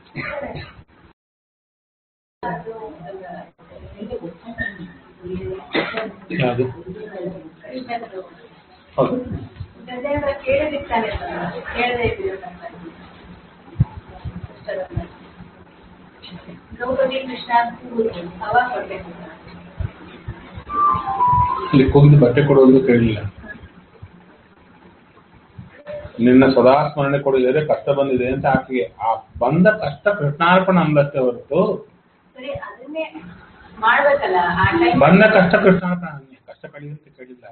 ಯಾವುದು ಹೌದು ಇಲ್ಲಿ ಕೂಗಿದು ಬಟ್ಟೆ ಕೊಡುವುದು ಕೇಳಲಿಲ್ಲ. ನಿನ್ನ ಸದಾ ಸ್ಮರಣೆ ಕೊಡಿದರೆ ಕಷ್ಟ ಬಂದಿದೆ ಅಂತ ಆಕೆಗೆ ಆ ಬಂದ ಕಷ್ಟ ಕೃಷ್ಣಾರ್ಪಣ ಅಂದಷ್ಟೇ ಹೊರತು ಬಂದ ಕಷ್ಟ ಕೃಷ್ಣಾರ್ಪಣ ಕಷ್ಟ ಕಳೆಯುವಂತ ಕೇಳಿಲ್ಲ.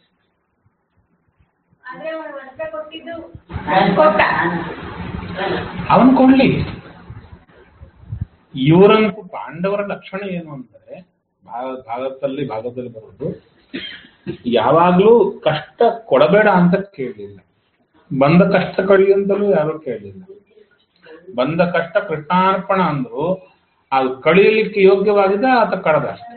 ಅವನು ಕೊಡ್ಲಿ. ಇವರಂತೂ ಪಾಂಡವರ ಲಕ್ಷಣ ಏನು ಅಂದರೆ ಭಾಗದಲ್ಲಿ ಬರೋದು ಯಾವಾಗ್ಲೂ ಕಷ್ಟ ಕೊಡಬೇಡ ಅಂತ ಕೇಳಲಿಲ್ಲ, ಬಂದ ಕಷ್ಟ ಕಳಿಯಂತಲೂ ಯಾರು ಕೇಳಲಿಲ್ಲ. ಬಂದ ಕಷ್ಟ ಕೃಷ್ಣಾರ್ಪಣ ಅಂದ್ರು ಅದು ಕಳಿಯಲಿಕ್ಕೆ ಯೋಗ್ಯವಾಗಿದೆ ಆತ ಕಳೆದ ಅಷ್ಟೇ.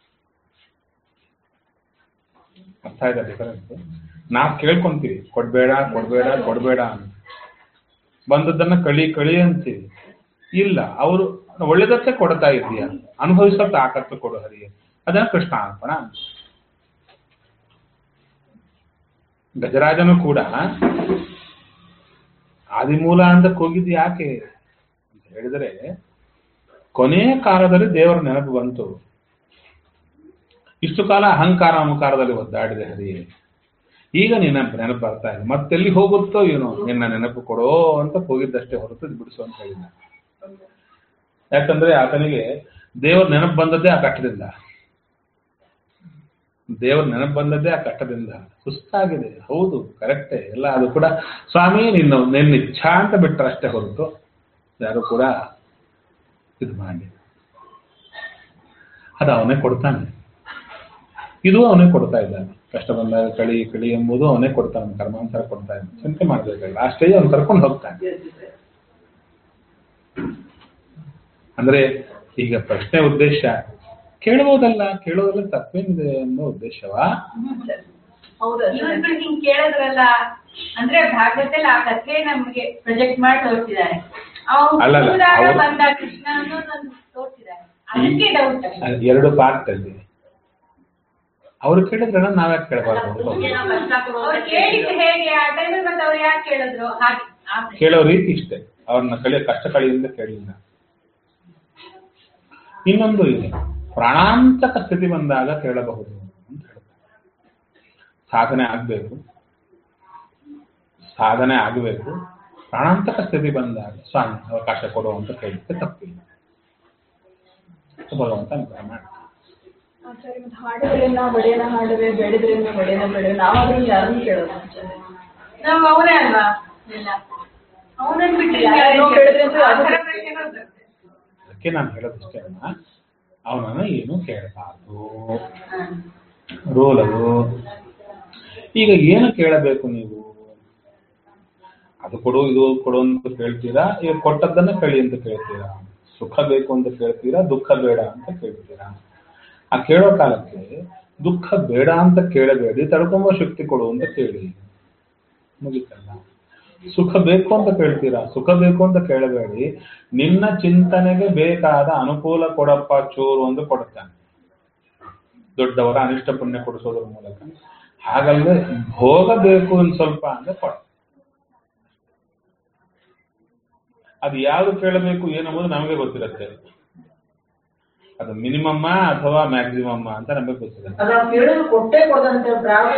ಅರ್ಥ ಆಯ್ತಾ ಡಿಫರೆನ್ಸ್? ನಾವು ಕೇಳ್ಕೊಂತೀವಿ ಕೊಡ್ಬೇಡ ಕೊಡ್ಬೇಡ ಕೊಡ್ಬೇಡ ಅಂತ, ಬಂದದ್ದನ್ನ ಕಳಿ ಅಂತೀವಿ. ಇಲ್ಲ, ಅವರು ಒಳ್ಳೆದಕ್ಕೆ ಕೊಡ್ತಾ ಇದೀಯ, ಅನುಭವಿಸೋ ತಾಕತ್ತು ಕೊಡು ಹರಿಯ, ಅದನ್ನ ಕೃಷ್ಣಾರ್ಪಣ. ಗಜರಾಜನು ಕೂಡ ಆದಿಮೂಲ ಅಂತ ಕೂಗಿದ್ದು ಯಾಕೆ ಅಂತ ಹೇಳಿದರೆ, ಕೊನೆಯ ಕಾಲದಲ್ಲಿ ದೇವರ ನೆನಪು ಬಂತು. ಇಷ್ಟು ಕಾಲ ಅಹಂಕಾರ ಅಹಂಕಾರದಲ್ಲಿ ಒದ್ದಾಡಿದೆ ಹರಿಯೇ, ಈಗ ನಿನ್ನ ನೆನಪು ಬರ್ತಾ ಇದೆ, ಮತ್ತೆಲ್ಲಿ ಹೋಗುತ್ತೋ ಏನೋ, ನಿನ್ನ ನೆನಪು ಕೊಡೋ ಅಂತ ಕೂಗಿದ್ದಷ್ಟೇ ಹೊರತು ಬಿಡಿಸು ಅಂತ ಹೇಳಿಲ್ಲ. ಯಾಕಂದ್ರೆ ಆತನಿಗೆ ದೇವರ ನೆನಪು ಬಂದದ್ದೇ ಆ ಕಷ್ಟದಿಂದ, ದೇವರ ನೆನಪು ಬಂದದ್ದೇ ಆ ಕಷ್ಟದಿಂದ. ಸುಸ್ತಾಗಿದೆ, ಹೌದು ಕರೆಕ್ಟೇ ಎಲ್ಲ, ಅದು ಕೂಡ ಸ್ವಾಮಿ ನಿನ್ನ ಇಚ್ಛಾ ಅಂತ ಬಿಟ್ಟರೆ ಅಷ್ಟೇ ಹೊರತು ಯಾರು ಕೂಡ ಇದು ಮಾಡಿ. ಅದು ಅವನೇ ಕೊಡ್ತಾನೆ, ಇದು ಅವನೇ ಕೊಡ್ತಾ ಇದ್ದಾನೆ. ಕಷ್ಟ ಬಂದಾಗ ಕಳಿ ಎಂಬುದು ಅವನೇ ಕೊಡ್ತಾನೆ, ಕರ್ಮಾಂತರ ಕೊಡ್ತಾ ಇದ್ದಾನೆ. ಚಿಂತೆ ಮಾಡಬೇಕಾಗಿಲ್ಲ, ಆ ಸ್ಟೇಜ್ ಅವ್ನು ಕರ್ಕೊಂಡು ಹೋಗ್ತಾನೆ. ಅಂದ್ರೆ ಈಗ ಪ್ರಶ್ನೆ ಉದ್ದೇಶ ಕೇಳಬಹುದಲ್ಲ ತಪ್ಪೇನಿದೆ ಅನ್ನೋ ಉದ್ದೇಶವಾ? ಹಿಂಗ್ ಕೇಳಿದ್ರಲ್ಲ ಅಂದ್ರೆ ಭಾಗವತದಲ್ಲಿ ಆ ಕಥೆ ನಮ್ಗೆ ಪ್ರೊಜೆಕ್ಟ್ ಮಾಡಿ ತೋರಿಸಿದ್ದಾರೆ. ಬಂದ ಕೃಷ್ಣ ಅನ್ನೋದೊಂದು ತೋರಿಸಿದ್ದಾರೆ. ಅದಕ್ಕೆ ಡೌಟ್. ಎರಡು ಪಾರ್ಟ್ ಅಲ್ಲಿ ಅವ್ರು ಕೇಳಿದ್ರಲ್ಲ, ನಾವ್ಯಾಕೆ ಕೇಳಬಾರ್ದು? ಹೇಗೆ ಆ ಟೈಮಲ್ಲಿ ಮತ್ತೆ ಅವ್ರು ಯಾಕೆ ಕೇಳಿದ್ರು? ಕೇಳೋ ರೀತಿ ಇಷ್ಟೇ, ಅವ್ರನ್ನ ಕಷ್ಟ ಕಳಿಯಿಂದ ಕೇಳಿಲ್ಲ. ಇನ್ನೊಂದು ಇದೆ, ಪ್ರಾಣಾಂತಕ ಸ್ಥಿತಿ ಬಂದಾಗ ಕೇಳಬಹುದು ಅಂತ ಹೇಳ್ತಾರೆ. ಸಾಧನೆ ಆಗಬೇಕು, ಪ್ರಾಣಾಂತಕ ಸ್ಥಿತಿ ಬಂದಾಗ ಸ್ವಾಮಿ ಅವಕಾಶ ಕೊಡು ಅಂತ ಕೇಳಿದ್ರೆ ತಪ್ಪಿಲ್ಲ. ಭಗವಂತ ಅನುಗ್ರಹ ಮಾಡ್ತಾರೆ. ಹಾಡಿದ್ರಿಂದ ಬಡಿಯನ ಹಾಡುವೆ, ಬೆಳೆದ್ರಿಂದ ಬಡಿಯನ ಬೆಳೆವೆ, ನಾವಾದ್ರೂ ಯಾರನ್ನು ಕೇಳೋದು? ನಾವು ಅವನೇ ಅಲ್ವಾ, ಅವನನ್ನು ಬಿಟ್ಟಿಲ್ಲ. ಅದಕ್ಕೆ ನಾನು ಹೇಳೋದಷ್ಟೇ, ಅವನನ್ನ ಏನು ಕೇಳಬಾರ್ದು, ರೂಲ್ ಅದು. ಈಗ ಏನು ಕೇಳಬೇಕು ನೀವು? ಅದು ಕೊಡು ಇದು ಕೊಡು ಅಂತ ಕೇಳ್ತೀರಾ, ಈಗ ಕೊಟ್ಟದ್ದನ್ನ ಕಳಿ ಅಂತ ಕೇಳ್ತೀರಾ? ಸುಖ ಬೇಕು ಅಂತ ಕೇಳ್ತೀರಾ, ದುಃಖ ಬೇಡ ಅಂತ ಕೇಳ್ತೀರಾ? ಆ ಕೇಳೋ ಕಾಲಕ್ಕೆ ದುಃಖ ಬೇಡ ಅಂತ ಕೇಳಬೇಡಿ, ತಡ್ಕೊಂಬ ಶಕ್ತಿ ಕೊಡು ಅಂತ ಕೇಳಿ, ಮುಗಿತಲ್ಲ. ಸುಖ ಬೇಕು ಅಂತ ಕೇಳ್ತೀರಾ, ಸುಖ ಬೇಕು ಅಂತ ಕೇಳಬೇಡಿ, ನಿನ್ನ ಚಿಂತನೆಗೆ ಬೇಕಾದ ಅನುಕೂಲ ಕೊಡಪ್ಪ ಚೂರು ಅಂತ ಕೊಡುತ್ತಾನೆ. ದೊಡ್ಡವರ ಅನಿಷ್ಟ ಪುಣ್ಯ ಕೊಡಿಸೋದ್ರ ಮೂಲಕ. ಹಾಗಲ್ಲದೆ ಭೋಗ ಬೇಕು ಒಂದು ಸ್ವಲ್ಪ ಅಂದ್ರೆ ಕೊಡ. ಅದು ಯಾವುದು ಕೇಳಬೇಕು ಏನಂಬುದು ನಮಗೆ ಗೊತ್ತಿರುತ್ತೆ. ಅದು ಮಿನಿಮಮ್ಮ ಅಥವಾ ಮ್ಯಾಕ್ಸಿಮಮ್ಮ ಅಂತ ನಮಗೆ ಗೊತ್ತಿರುತ್ತೆ. ಕೊಟ್ಟೆ ಕೊಡದಂತೆ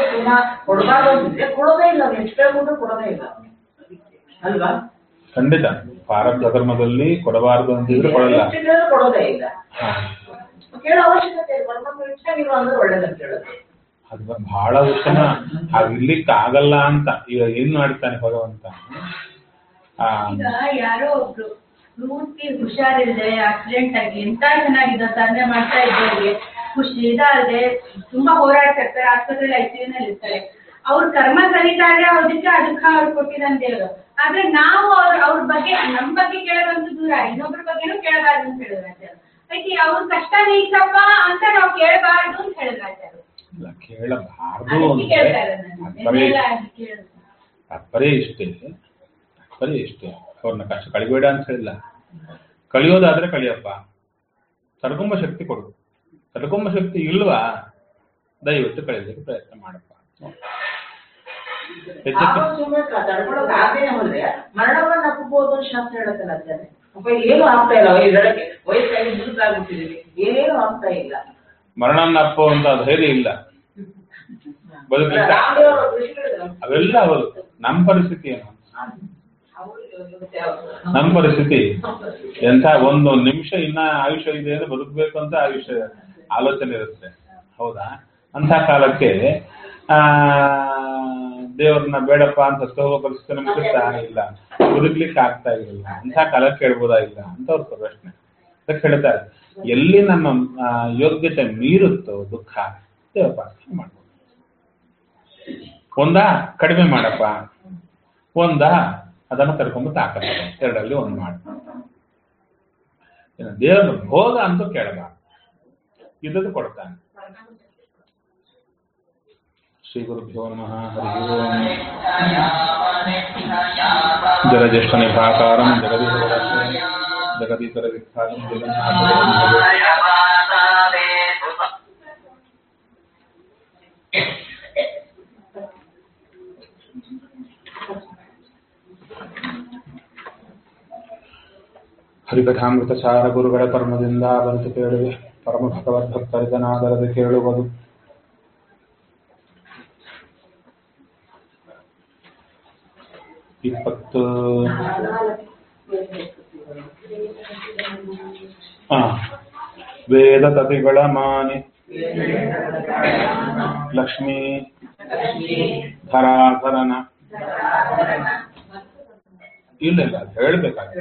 ಕೊಡೋದೇ ಇಲ್ಲ, ಎಷ್ಟೇ ಕೊಡೋದೇ ಇಲ್ಲ ಅಲ್ವಾ? ಖಂಡಿತ ಪ್ರಾರಬ್ಧ ಧರ್ಮದಲ್ಲಿ ಕೊಡಬಾರದು ಅಂತಿದ್ರೆ ಕೊಡಲ್ಲ, ಕೊಡೋದೇ ಇಲ್ಲ. ಕೇಳೋ ಅವಶ್ಯಕತೆ ಒಳ್ಳೇದಂತ ಹೇಳೋದು ಅದು ಬಹಳ ಉತ್ತಮ. ಇರ್ಲಿಕ್ಕೆ ಆಗಲ್ಲ ಅಂತ ಈಗ ಏನ್ ಮಾಡ್ತಾನೆ ಭಗವಂತ. ಈಗ ಯಾರೋ ಒಬ್ರು ಪೂರ್ತಿ ಹುಷಾರಿಲ್ಲದೆ ಆಕ್ಸಿಡೆಂಟ್ ಆಗಿ ಎಂತ ಚೆನ್ನಾಗಿದೆ ತಂದೆ ಮಾಡ್ತಾ ಇದ್ದವ್ರಿಗೆ ಖುಷಿ ಇದಾದ್ರೆ ತುಂಬಾ ಹೋರಾಡ್ತಾ ಇರ್ತಾರೆ, ಆಸ್ಪತ್ರೆಯಲ್ಲಿ ಐಸಿಯುನಲ್ಲಿ ಇರ್ತಾರೆ. ಅವ್ರ ಕರ್ಮ ಸರಿತಾರೆ, ಅದಕ್ಕೆ ಅದಕ್ಕ ಅವ್ರು ಕೊಟ್ಟಿದ್ದಾನೆ ದೇವರು. ಆದ್ರೆ ನಾವು ಅವ್ರ ಬಗ್ಗೆ ನಮ್ ಬಗ್ಗೆ ಕೇಳೋದಂತೂ ದೂರ, ಇನ್ನೊಬ್ರ ಬಗ್ಗೆನೂ ಕೇಳಬಾರ್ದು ಅಂತ ಹೇಳಿದ್ರು ಆಚಾರ್ಯ. ಅದಕ್ಕೆ ಅವ್ರ ಕಷ್ಟ ನೀಚಪ್ಪ ಅಂತ ನಾವು ಕೇಳಬಾರ್ದು ಅಂತ ಹೇಳಿದ್ರು ಆಚಾರ್ಯ. ತಾತ್ಪರ್ಯ ಇಷ್ಟೇ, ಅವ್ರನ್ನ ಕಷ್ಟ ಕಳಿಬೇಡ ಅಂತ ಹೇಳಿಲ್ಲ. ಕಳಿಯೋದಾದ್ರೆ ಕಳಿಯಪ್ಪ, ತಡ್ಕೊಂಬ ಶಕ್ತಿ ಕೊಡು. ತಡ್ಕೊಂಬ ಶಕ್ತಿ ಇಲ್ವಾ, ದಯವಿಟ್ಟು ಕಳಿಯೋದಕ್ಕೆ ಪ್ರಯತ್ನ ಮಾಡಪ್ಪ. ಮರಣವನ್ನ ಅಪ್ಪಬಹುದು ಶಾಸ್ತ್ರ ಹೇಳತ್ತಲ್ಲ ಅಜ್ಜಾನೆ. ಅಪ್ಪ ಏನು ಆಗ್ತಾ ಇಲ್ಲ, ಹೇಳಕ್ಕೆ ವಯಸ್ಸಾಗಿ ಮುದುಕಾಗ್ಬಿಟ್ಟಿದೀವಿ, ಏನು ಆಗ್ತಾ ಇಲ್ಲ. ಮರಣನ ಅಪ್ಪೋ ಅಂತ ಧೈರ್ಯ ಇಲ್ಲ, ಬದುಕಲಿಕ್ಕೆ ಅವೆಲ್ಲ ಅವರು. ನಮ್ಮ ಪರಿಸ್ಥಿತಿ ಏನು? ನಮ್ಮ ಪರಿಸ್ಥಿತಿ ಎಂಥ ಒಂದು ನಿಮಿಷ ಇನ್ನ ಆಯುಷ್ಯ ಇದೆ ಅಂದ್ರೆ ಬದುಕಬೇಕು ಅಂತ ಆಯುಷ್ಯ ಆಲೋಚನೆ ಇರುತ್ತೆ, ಹೌದಾ? ಅಂತ ಕಾಲಕ್ಕೆ ದೇವ್ರನ್ನ ಬೇಡಪ್ಪ ಅಂತ ಹೋಗೋ ಪರಿಸ್ಥಿತಿ ನಮ್ಗೆ ಇಲ್ಲ, ಬದುಕ್ಲಿಕ್ಕೆ ಆಗ್ತಾ ಇಲ್ಲ. ಅಂತ ಕಾಲಕ್ಕೆ ಹೇಳ್ಬೋದಾಗಿಲ್ಲ ಅಂತ ಅವ್ರ ಪ್ರಶ್ನೆ. ಅದಕ್ಕೆ ಹೇಳ್ತಾರೆ, ಎಲ್ಲಿ ನಮ್ಮ ಯೋಗ್ಯತೆ ಮೀರುತ್ತೋ ದುಃಖ ದೇವ್ರ ಪ್ರಾರ್ಥನೆ ಮಾಡ್ಬೋದು. ಒಂದ ಕಡಿಮೆ ಮಾಡಪ್ಪ, ಒಂದ ಅದನ್ನು ಕರ್ಕೊಂಡು ತಾಕತ್ತ, ಎರಡರಲ್ಲಿ ಒಂದು ಮಾಡಿ. ದೇವರ ಭೋಗ ಅಂತೂ ಕೇಳಬಾರ್ದು, ಇದ್ದದ್ದು ಕೊಡ್ತಾನೆ. ಶ್ರೀ ಗುರುಭ್ಯೋ ನಮಃ. ಹರಿ ಓಂ. ಜಲಜ್ಯೇಷ್ಠ ನಿಭಾಕಾರಂ ಜಗದೀಶ್ವರ ವಿಖ್ಯಾತಂ ಹರಿಕಥಾಮೃತ ಸಾರ ಗುರುಗಳ ಪರಮದಿಂದ ಬರೆದು ಕೇಳುವೆ. ಪರಮ ಭಗವದ್ಭಕ್ತರಿದನಾದರದ ಕೇಳುವುದು. ವೇದ ತತಿಗಳ ಮಾನಿ ಲಕ್ಷ್ಮೀ ಧರಾಧರನ ಇಲ್ಲ ಹೇಳ್ಬೇಕಾದ್ರೆ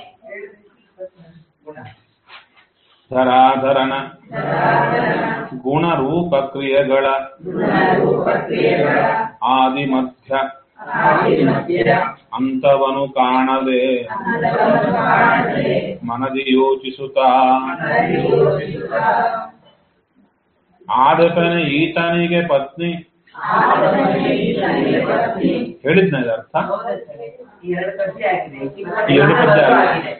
ಧರಾಧರನ ಗುಣರೂಪ ಕ್ರಿಯೆಗಳ ಆದಿ ಮಧ್ಯ ಅಂತವನು ಕಾಣದೆ ಮನದಿ ಯೋಚಿಸುತ್ತಾ ಆದಪನೆ ಈತನಿಗೆ ಪತ್ನಿ ಹೇಳಿದ್ನ ಅರ್ಥ. ಎರಡು ಪದ್ಯ ಆಗಿದೆ,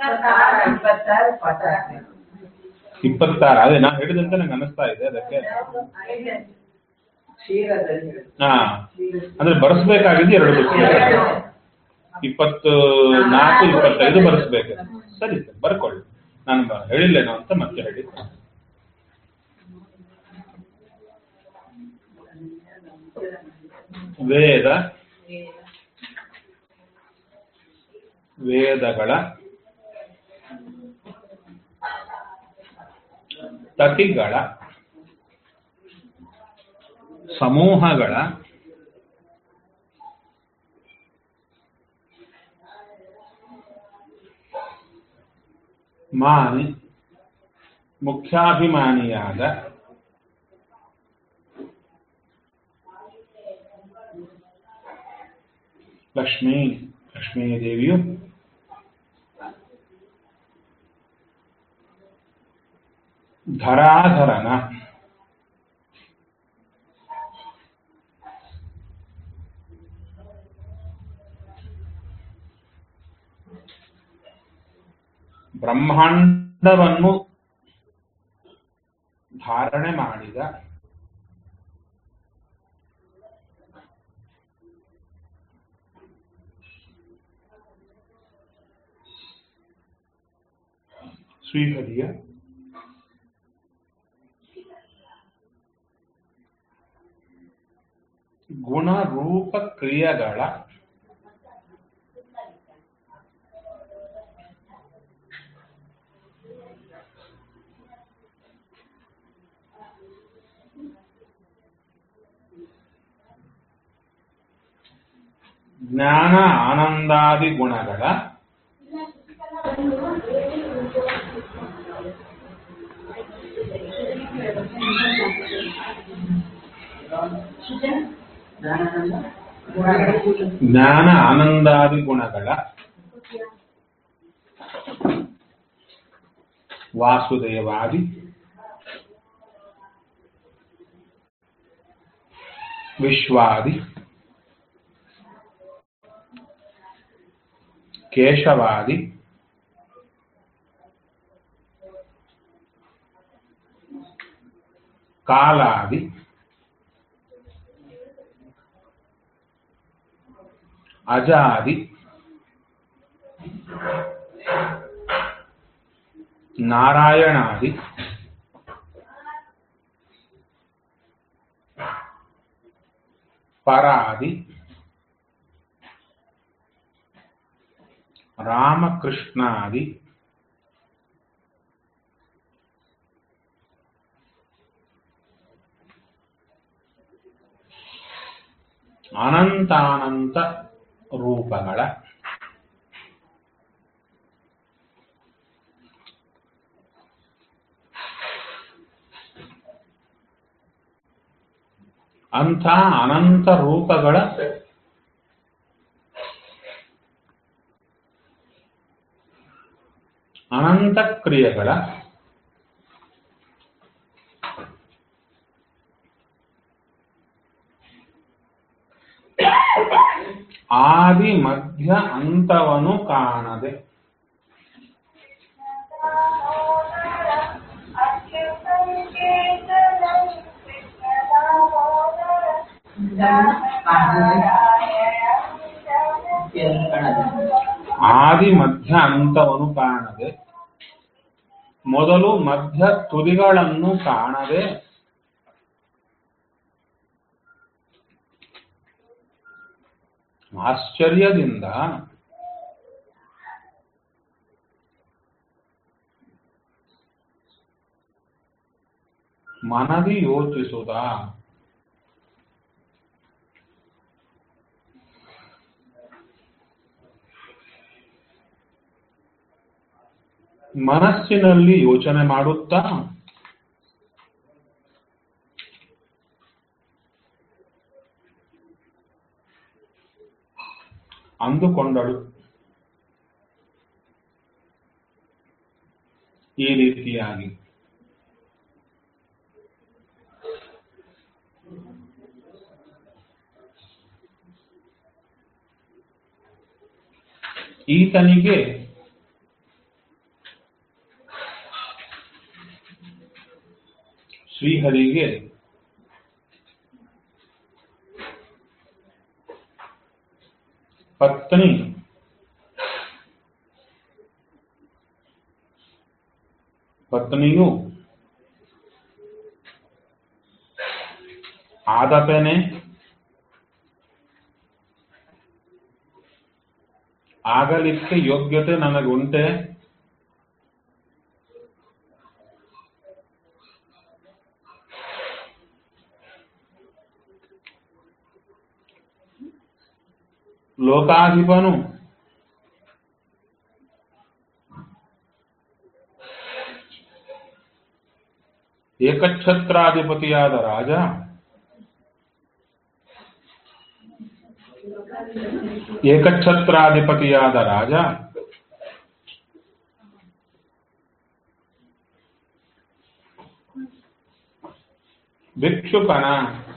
26. ಅದೇ ನಾನು ಹೇಳಿದಂತ ನಂಗೆ ಅನಿಸ್ತಾ ಇದೆ. ಅದಕ್ಕೆ ಅಂದ್ರೆ ಬರೆಸ್ಬೇಕಾಗಿದ್ದು 2 ಪುಸ್ತಕ, 24, 25 ಬರೆಸ್ಬೇಕು. ಸರಿ ಸರ್, ಬರ್ಕೊಳ್ಳಿ. ನಾನು ಹೇಳಿಲ್ಲೇನೋ ಅಂತ ಮತ್ತೆ ಹೇಳಿ. ವೇದಗಳ ತತಿಗಳ ಸಮೂಹಗಳ ಮಾನಿ ಮುಖ್ಯಾಭಿಮಾನಿಯಾದ ಲಕ್ಷ್ಮೀ ದೇವಿಯು ಧರಾಧರನ ಬ್ರಹ್ಮಾಂಡವನ್ನು ಧಾರಣೆ ಮಾಡಿದ ಶ್ರೀಹರಿಯ ಗುಣರೂಪ ಕ್ರಿಯೆಗಳ ಜ್ಞಾನ ಆನಂದಾದಿ ಗುಣಗಳ ಜ್ಞಾನ ಆನಂದಾದಿ ಗುಣಗಳ ವಾಸುದೇವಾದಿ ವಿಶ್ವಾದಿ ಕೇಶವಾದಿ ಕಾಲಾದಿ, ಅಜಾದಿ, ನಾರಾಯಣಾದಿ, ಪರಾದಿ, ರಾಮಕೃಷ್ಣಾದಿ, ಅನಂತಾನಂತ ರೂಪಗಳ ಅಂಥ ಅನಂತ ರೂಪಗಳ ಅನಂತ ಕ್ರಿಯೆಗಳ ಆದಿ ಮಧ್ಯ ಅಂತವನು ಕಾಣದೆ ಆದಿ ಮಧ್ಯ ಅಂತವನು ಕಾಣದೆ ಮೊದಲು ಮಧ್ಯ ತುದಿಗಳನ್ನು ಕಾಣದೆ ಆಶ್ಚರ್ಯದಿಂದ ಮನದಿ ಯೋಚಿಸುತ್ತ ಮನಸ್ಸಿನಲ್ಲಿ ಯೋಚನೆ ಮಾಡುತ್ತಾ ಅಂದುಕೊಂಡಳು. ಈ ರೀತಿಯಾಗಿ ಈತನಿಗೆ ಶ್ರೀಹರಿಗೆ ಪತ್ನಿಯು ಆದಪೇನೆ ಆಗಲಿಕ್ಕೆ ಯೋಗ್ಯತೆ ನನಗುಂಟೆ, ಲೋಕಾಧಿಪನು ಏಕಛತ್ರಾಧಿಪತಿಯಾದ ರಾಜ ಭಿಕ್ಷುಕನ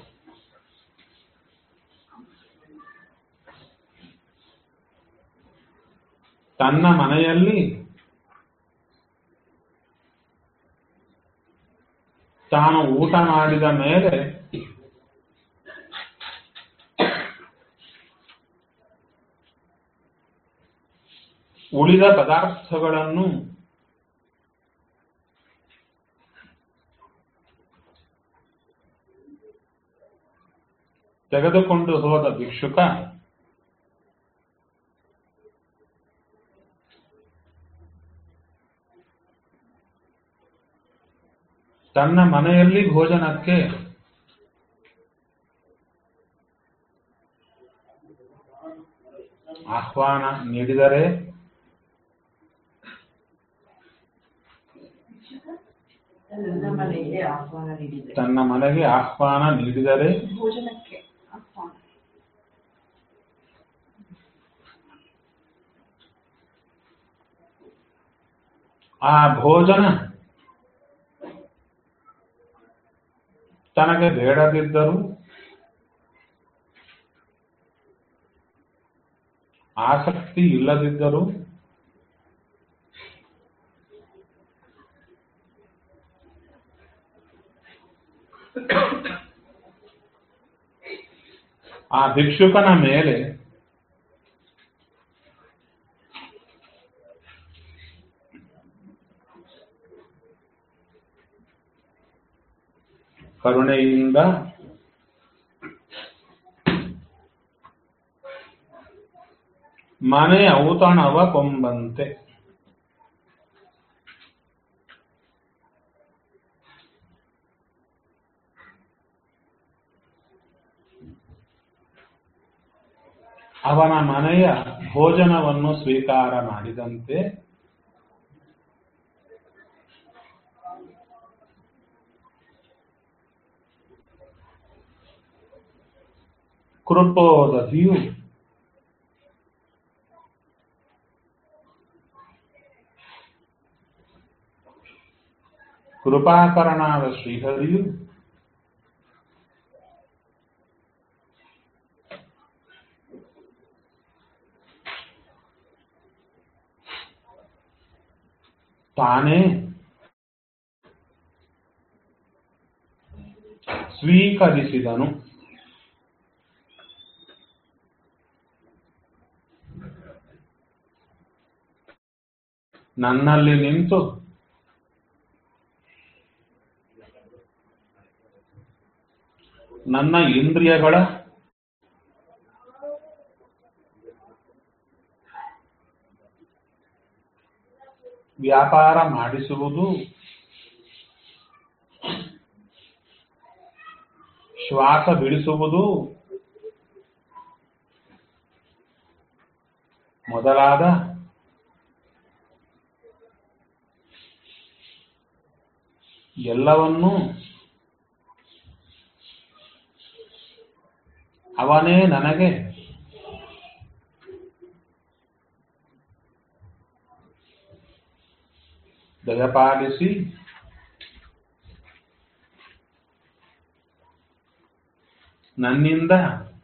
ತನ್ನ ಮನೆಯಲ್ಲಿ ತಾನು ಊಟ ಮಾಡಿದ ಮೇಲೆ ಉಳಿದ ಪದಾರ್ಥಗಳನ್ನು ತೆಗೆದುಕೊಂಡು ಹೋದ ಭಿಕ್ಷುಕ ತನ್ನ ಮನೆಯಲ್ಲಿ ಭೋಜನಕ್ಕೆ ಆಹ್ವಾನ ನೀಡಿದರೆ ತನ್ನ ಮನೆಗೆ ಆಹ್ವಾನ ನೀಡಿದರೆ ಭೋಜನಕ್ಕೆ ಆಹ್ವಾನ ಆ ಭೋಜನ ತನಗೆ ಬೇಡದಿದ್ದರೂ ಆಸಕ್ತಿ ಇಲ್ಲದಿದ್ದರೂ ಆ ಭಿಕ್ಷುಕನ ಮೇಲೆ ಕರುಣೆಯಿಂದ ಮನೆ ಔತಣವ ಕೊಂಬಂತೆ ಅವನ ಮನೆಯ ಭೋಜನವನ್ನು ಸ್ವೀಕಾರ ಮಾಡಿದಂತೆ ಕೃಪೋದಧಿಯು ಕೃಪಾಕರನಾದ ಶ್ರೀಹರಿಯು ತಾನೇ ಸ್ವೀಕರಿಸಿದನು. ನನ್ನಲ್ಲಿ ನಿಂತು ನನ್ನ ಇಂದ್ರಿಯಗಳ ವ್ಯಾಪಾರ ಮಾಡಿಸುವುದು, ಶ್ವಾಸ ಬಿಡಿಸುವುದು ಮೊದಲಾದ ಎಲ್ಲವನ್ನೂ ಅವನೇ ನನಗೆ ದಯಪಾಲಿಸಿ ನನ್ನಿಂದ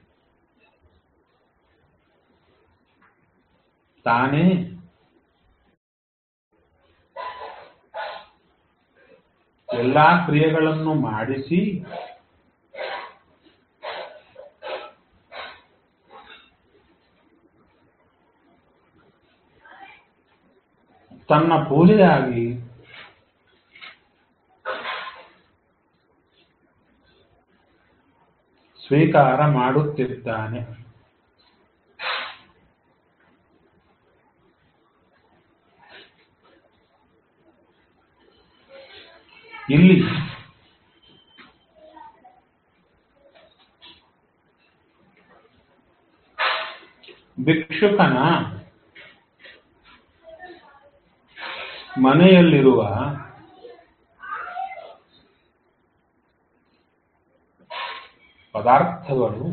ತಾನೇ ಎಲ್ಲಾ ಕ್ರಿಯೆಗಳನ್ನು ಮಾಡಿಸಿ ತನ್ನ ಪೂಜೆಯಾಗಿ ಸ್ವೀಕಾರ ಮಾಡುತ್ತಿದ್ದಾನೆ. ಇಲ್ಲಿ ಭಿಕ್ಷುಕನ ಮನೆಯಲ್ಲಿರುವ ಪದಾರ್ಥಗಳು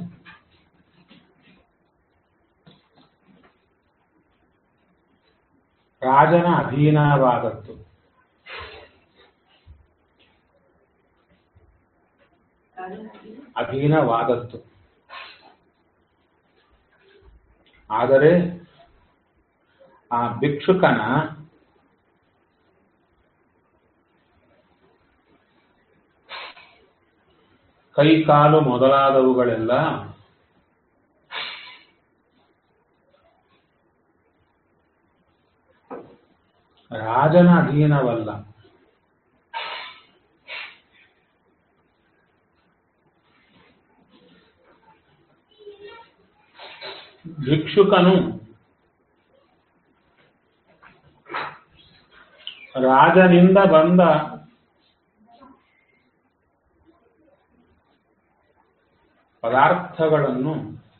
ರಾಜನ ಅಧೀನವಾದದ್ದು. ಅಧೀನವಾದದ್ದು. ಆದರೆ ಆ ಭಿಕ್ಷುಕನ ಕೈಕಾಲು ಮೊದಲಾದವುಗಳೆಲ್ಲ ರಾಜನ ಅಧೀನವಲ್ಲ. ಭಿಕ್ಷುಕನು ರಾಜನಿಂದ ಬಂದ ಪದಾರ್ಥಗಳನ್ನು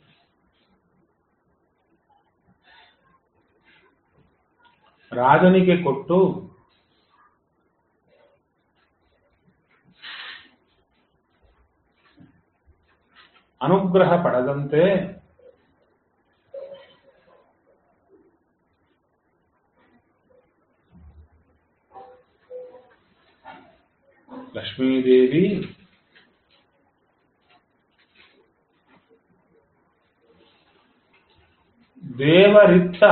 ರಾಜನಿಗೆ ಕೊಟ್ಟು ಅನುಗ್ರಹ ಪಡೆದಂತೆ ಲಕ್ಷ್ಮೀದೇವಿ ದೇವರಿತ್ತ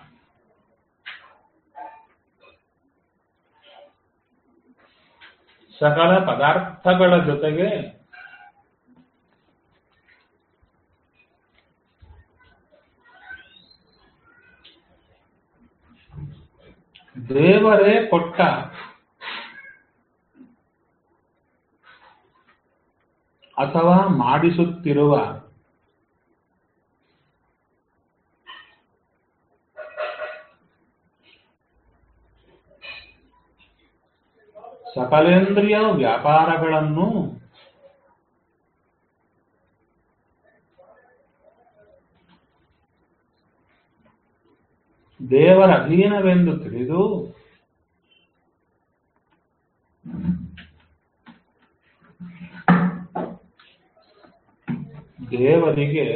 ಸಕಲ ಪದಾರ್ಥಗಳ ಜೊತೆಗೆ ದೇವರೇ ಕೊಟ್ಟ ಅಥವಾ ಮಾಡಿಸುತ್ತಿರುವ ಸಕಲೇಂದ್ರಿಯ ವ್ಯಾಪಾರಗಳನ್ನು ದೇವರ ಅಧೀನವೆಂದು ತಿಳಿದು ದೇವರಿಗೆ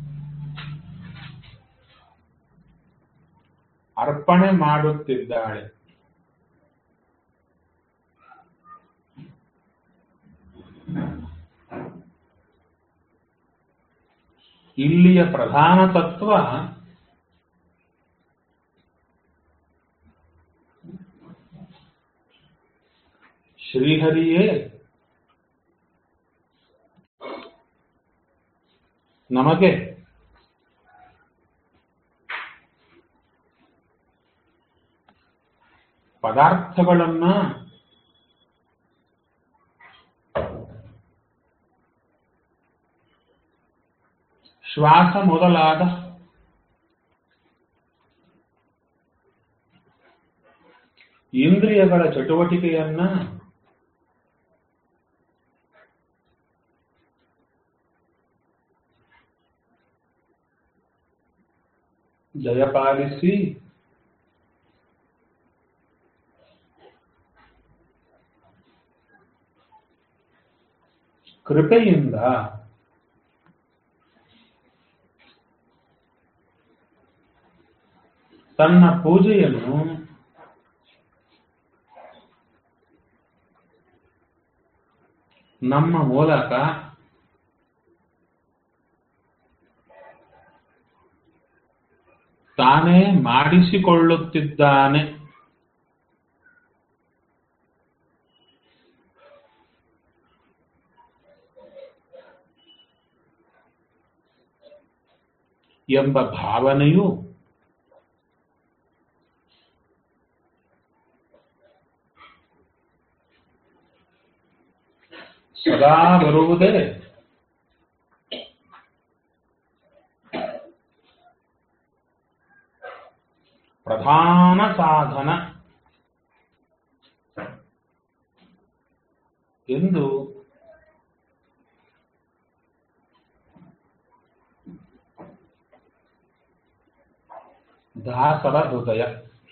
ಅರ್ಪಣೆ ಮಾಡುತ್ತಿದ್ದಾಳೆ. ಇಲ್ಲಿಯ ಪ್ರಧಾನ ತತ್ವ ಶ್ರೀಹರಿಯೇ ನಮಗೆ ಪದಾರ್ಥಗಳನ್ನ ಶ್ವಾಸ ಮೊದಲಾದ ಇಂದ್ರಿಯಗಳ ಚಟುವಟಿಕೆಯನ್ನ ಜಯಪಾಲಿಸಿ ಕೃಪೆಯಿಂದ ತನ್ನ ಪೂಜೆಯನ್ನು ನಮ್ಮ ಮೂಲಕ ತಾನೇ ಮಾಡಿಸಿಕೊಳ್ಳುತ್ತಿದ್ದಾನೆ. ಎಂಬ ಭಾವನೆಯು ಸದಾ ಬರುವುದೇ ಪ್ರಧಾನ ಸಾಧನ ಎಂದು ದಾಸರ ಹೃದಯ.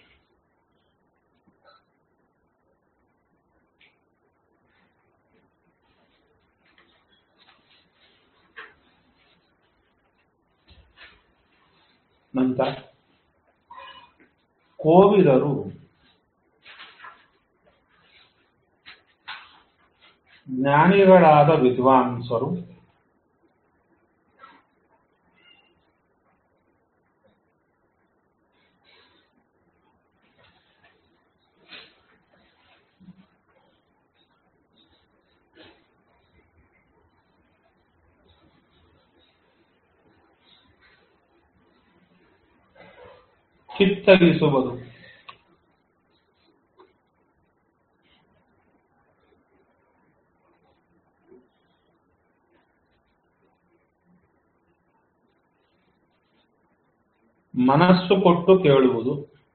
ನಂತರ ಕೋವಿದರು ಜ್ಞಾನಿಗಳಾದ ವಿದ್ವಾಂಸರು ಕಿತ್ತಗಿಸುವುದು. ಮನಸ್ಸು ಕೊಟ್ಟು ಕೇಳುವುದು.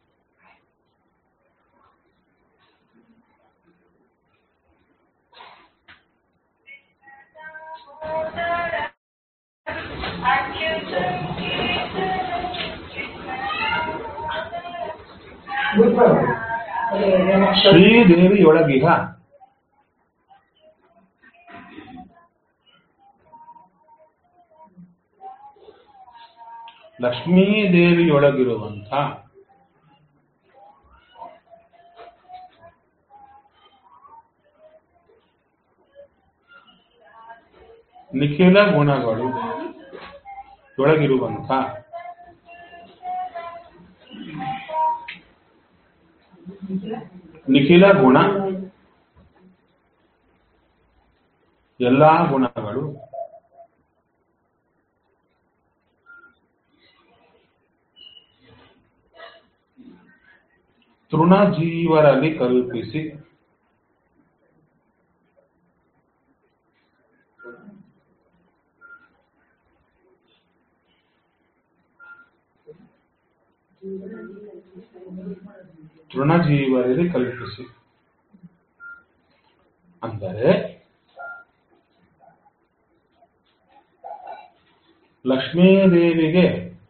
ಶ್ರೀದೇವಿಯೊಳಗಿಹ ಲಕ್ಷ್ಮೀದೇವಿಯೊಳಗಿರುವಂಥ ನಿಖಿಲ ಗುಣಗಳು ಒಳಗಿರುವಂಥ ನಿಖಿಲ ಗುಣ ಎಲ್ಲಾ ಗುಣಗಳು ತೃಣಜೀವರಲ್ಲಿ ಕಲ್ಪಿಸಿ ತೃಣಜೀವರಲ್ಲಿ ಕಲ್ಪಿಸಿ ಅಂದರೆ ಲಕ್ಷ್ಮೀದೇವಿಗೆ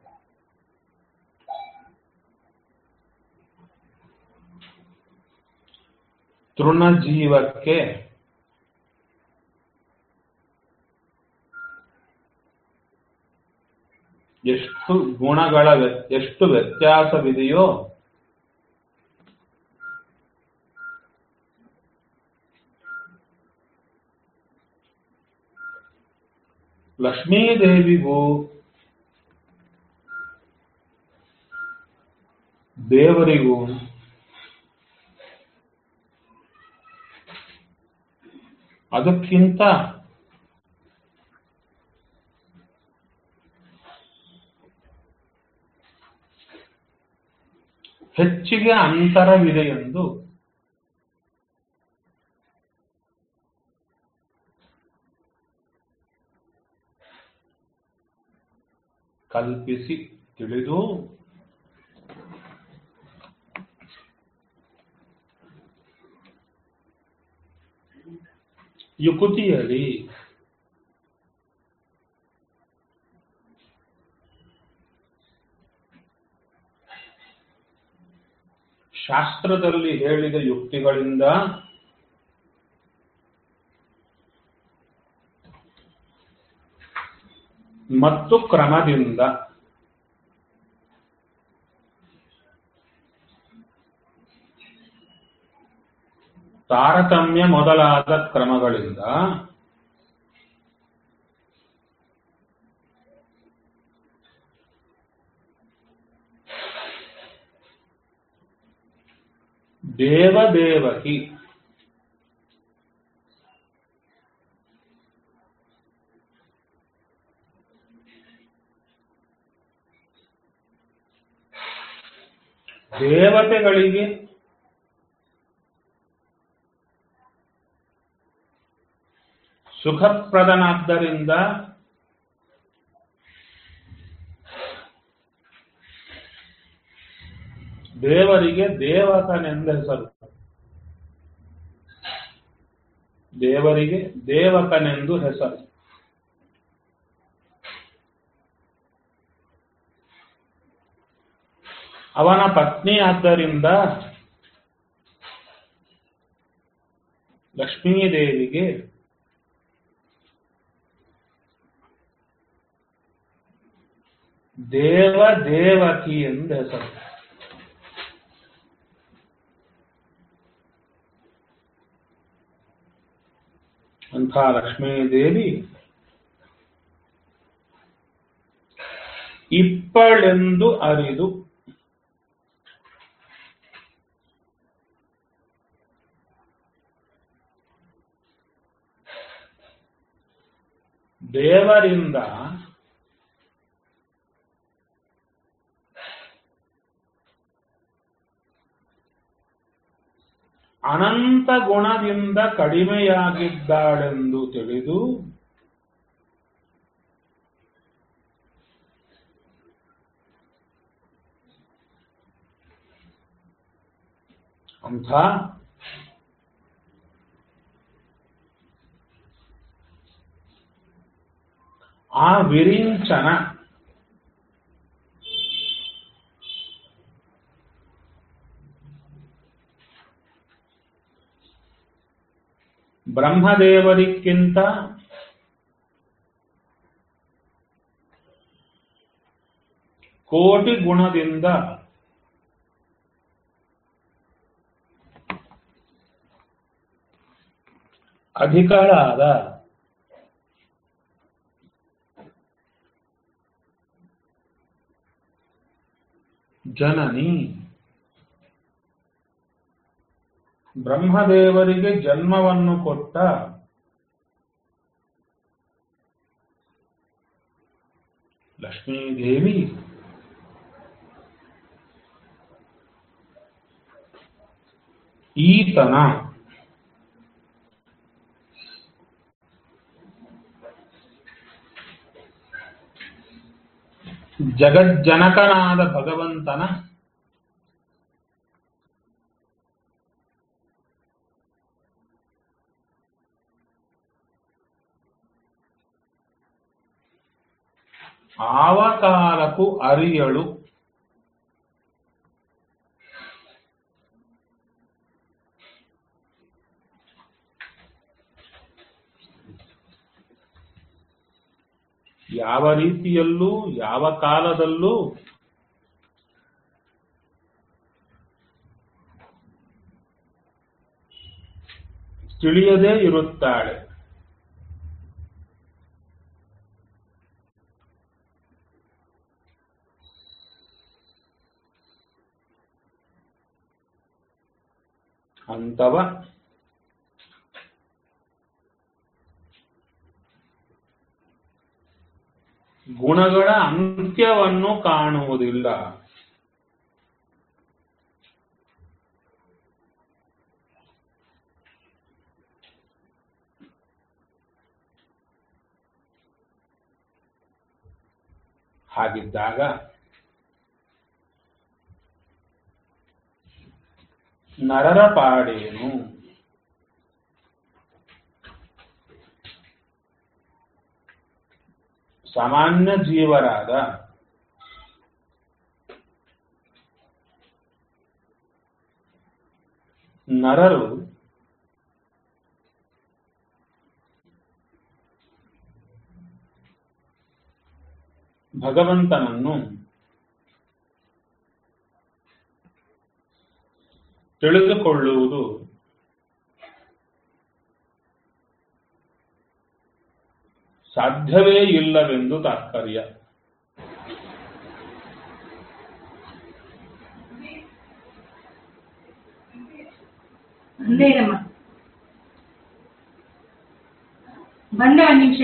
ತೃಣಜೀವಕ್ಕೆ ಎಷ್ಟು ವ್ಯತ್ಯಾಸವಿದೆಯೋ ಲಕ್ಷ್ಮೀದೇವಿಗೂ ದೇವರಿಗೂ ಅದಕ್ಕಿಂತ ಹೆಚ್ಚಿಗೆ ಅಂತರವಿದೆ ಎಂದು ಕಲ್ಪಿಸಿ ತಿಳಿದು ಯುಕುತಿಯಲ್ಲಿ ಶಾಸ್ತ್ರದಲ್ಲಿ ಹೇಳಿದ ಯುಕ್ತಿಗಳಿಂದ ಮತ್ತು ಕ್ರಮದಿಂದ ತಾರತಮ್ಯ ಮೊದಲಾದ ಕ್ರಮಗಳಿಂದ ದೇವದೇವಕಿ ದೇವತೆಗಳಿಗೆ ಸುಖಪ್ರದನಾದ್ದರಿಂದ ದೇವರಿಗೆ ದೇವಕನೆಂದು ಹೆಸರು. ದೇವರಿಗೆ ದೇವಕನೆಂದು ಹೆಸರು. ಅವನ ಪತ್ನಿ ಆದ್ದರಿಂದ ಲಕ್ಷ್ಮೀದೇವಿಗೆ ದೇವದೇವಕಿ ಎಂದು ಹೆಸರು. ಅಂಥ ಲಕ್ಷ್ಮೀದೇವಿ ಇಪ್ಪಳೆಂದು ಅರಿದು ದೇವರಿಂದ ಅನಂತ ಗುಣದಿಂದ ಕಡಿಮೆಯಾಗಿದ್ದಾಳೆಂದು ತಿಳಿದು ಅಂಥ ಆ ವಿರಿಂಚನ ಬ್ರಹ್ಮದೇವರಿಗಿಂತ ಕೋಟಿ ಗುಣದಿಂದ ಅಧಿಕಳಾದ ಜನನಿ ಬ್ರಹ್ಮದೇವರಿಗೆ ಜನ್ಮವನ್ನು ಕೊಟ್ಟ ಲಕ್ಷ್ಮೀದೇವಿ ಈತನ ಜಗಜ್ಜನಕನಾದ ಭಗವಂತನ ಆವಕಾಲಕ್ಕೂ ಅರಿಯಳು ಯಾವ ರೀತಿಯಲ್ಲೂ ಯಾವ ಕಾಲದಲ್ಲೂ ತಿಳಿಯದೇ ಇರುತ್ತಾಳೆ. ಅಂತವ ಗುಣಗಳ ಅಂತ್ಯವನ್ನು ಕಾಣುವುದಿಲ್ಲ. ಹಾಗಿದ್ದಾಗ ನರರ ಪಾಡೇನು? ಸಾಮಾನ್ಯ ಜೀವರಾದ ನರರು ಭಗವಂತನನ್ನು ತಿಳಿದುಕೊಳ್ಳುವುದು ಸಾಧ್ಯವೇ ಇಲ್ಲವೆಂದು ತಾತ್ಪರ್ಯ. ಬಂದೆ ಒಂದು ನಿಮಿಷ.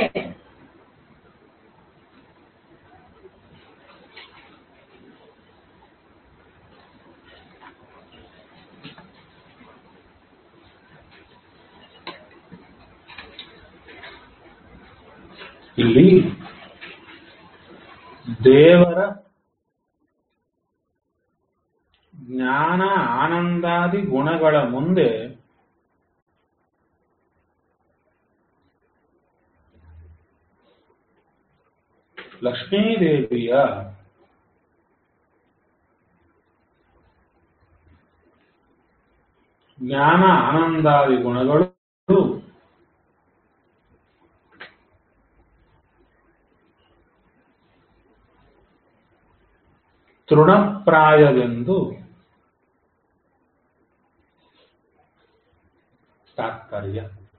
ಇಲ್ಲಿ ದೇವರ ಜ್ಞಾನ ಆನಂದಾದಿ ಗುಣಗಳ ಮುಂದೆ ಲಕ್ಷ್ಮೀದೇವಿಯ ಜ್ಞಾನ ಆನಂದಾದಿ ಗುಣಗಳು ತೃಣಪ್ರಾಯವೆಂದು ತಾತ್ಪರ್ಯ.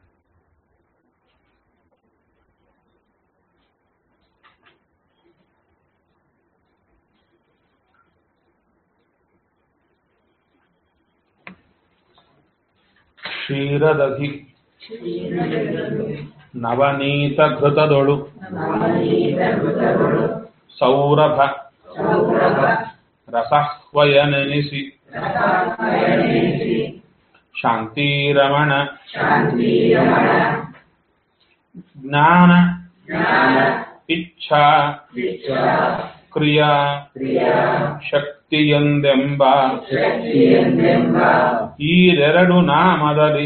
ಕ್ಷೀರದಧಿ ನವನೀತ ಘೃತದೊಳು ಸೌರಭ ರಸಹ್ವಯನೆನಿಸಿ ಶಾಂತಿರಮಣ ಜ್ಞಾನ ಇಚ್ಛಾ ಕ್ರಿಯಾ ಶಕ್ತಿಯೆಂದೆಂಬ ಈರೆರಡು ನಾಮದಲ್ಲಿ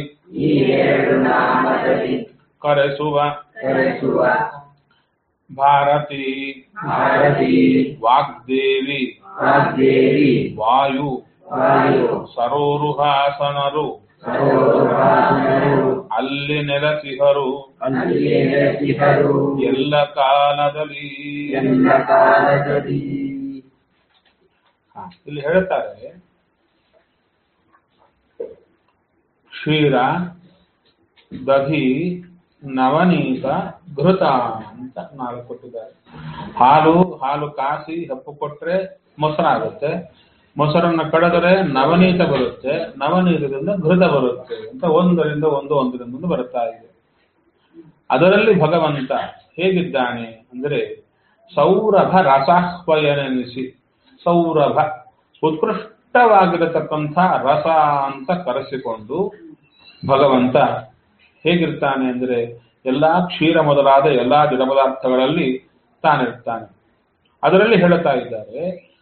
ಕರೆಸುವ ಭಾರತಿ ವಾಗ್ದೇವಿ ವಾಯು ಸರೋರುಹಾಸನರು ಅಲ್ಲಿ ನೆಲೆಸಿಹರು ಎಲ್ಲ ಕಾಲದಲ್ಲಿ. ಇಲ್ಲಿ ಹೇಳ್ತಾರೆ ಕ್ಷೀರ ದಧಿ ನವನೀತ ಘೃತ ಅಂತ ನಾಲ್ಕು ಕೊಟ್ಟಿದ್ದಾರೆ. ಹಾಲು ಕಾಸಿ ಹೆಪ್ಪು ಕೊಟ್ರೆ ಮೊಸರಾಗುತ್ತೆ, ಮೊಸರನ್ನ ಕಳೆದರೆ ನವನೀತ ಬರುತ್ತೆ, ನವನೀತದಿಂದ ಘೃತ ಬರುತ್ತೆ ಅಂತ ಒಂದರಿಂದ ಒಂದು ಬರುತ್ತಾ ಇದೆ. ಅದರಲ್ಲಿ ಭಗವಂತ ಹೇಗಿದ್ದಾನೆ ಅಂದ್ರೆ ಸೌರಭ ರಸಾಹ್ವಯನೆನಿಸಿ, ಸೌರಭ ದಟ್ಟವಾಗಿರತಕ್ಕಂಥ ರಸ ಅಂತ ಕರೆಸಿಕೊಂಡು ಭಗವಂತ ಹೇಗಿರ್ತಾನೆ ಅಂದ್ರೆ ಎಲ್ಲಾ ಕ್ಷೀರ ಮೊದಲಾದ ಎಲ್ಲಾ ಜಡ ಪದಾರ್ಥಗಳಲ್ಲಿ ತಾನಿರ್ತಾನೆ. ಅದರಲ್ಲಿ ಹೇಳ್ತಾ ಇದ್ದಾರೆ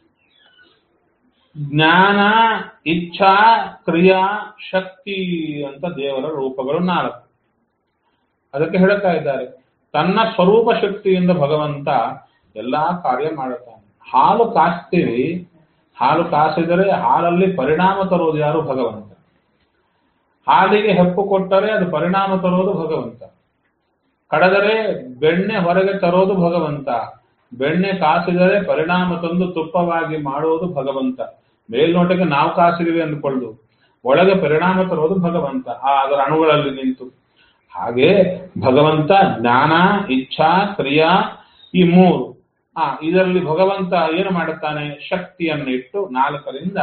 ಜ್ಞಾನ, ಇಚ್ಛಾ, ಕ್ರಿಯಾ, ಶಕ್ತಿ ಅಂತ ದೇವರ ರೂಪಗಳು 4. ಅದಕ್ಕೆ ಹೇಳ್ತಾ ಇದ್ದಾರೆ ತನ್ನ ಸ್ವರೂಪ ಶಕ್ತಿಯಿಂದ ಭಗವಂತ ಎಲ್ಲಾ ಕಾರ್ಯ ಮಾಡುತ್ತಾನೆ. ಹಾಲು ಕಾಸ್ತೀವಿ, ಹಾಲು ಕಾಸಿದರೆ ಹಾಲಲ್ಲಿ ಪರಿಣಾಮ ತರುವುದು ಯಾರು? ಭಗವಂತ. ಹಾಲಿಗೆ ಹೆಪ್ಪು ಕೊಟ್ಟರೆ ಅದು ಪರಿಣಾಮ ತರೋದು ಭಗವಂತ. ಕಡದರೆ ಬೆಣ್ಣೆ ಹೊರಗೆ ತರೋದು ಭಗವಂತ. ಬೆಣ್ಣೆ ಕಾಸಿದರೆ ಪರಿಣಾಮ ತಂದು ತುಪ್ಪವಾಗಿ ಮಾಡುವುದು ಭಗವಂತ. ಮೇಲ್ನೋಟಕ್ಕೆ ನಾವು ಕಾಸಿದೀವಿ ಅಂದ್ಕೊಳ್ಳು, ಒಳಗೆ ಪರಿಣಾಮ ತರೋದು ಭಗವಂತ ಅದರ ಅಣುಗಳಲ್ಲಿ ನಿಂತು. ಹಾಗೆ ಭಗವಂತ ಜ್ಞಾನ, ಇಚ್ಛಾ, ಕ್ರಿಯಾ ಈ 3 ಇದರಲ್ಲಿ ಭಗವಂತ ಏನು ಮಾಡುತ್ತಾನೆ? ಶಕ್ತಿಯನ್ನು ಇಟ್ಟು 4ರಿಂದ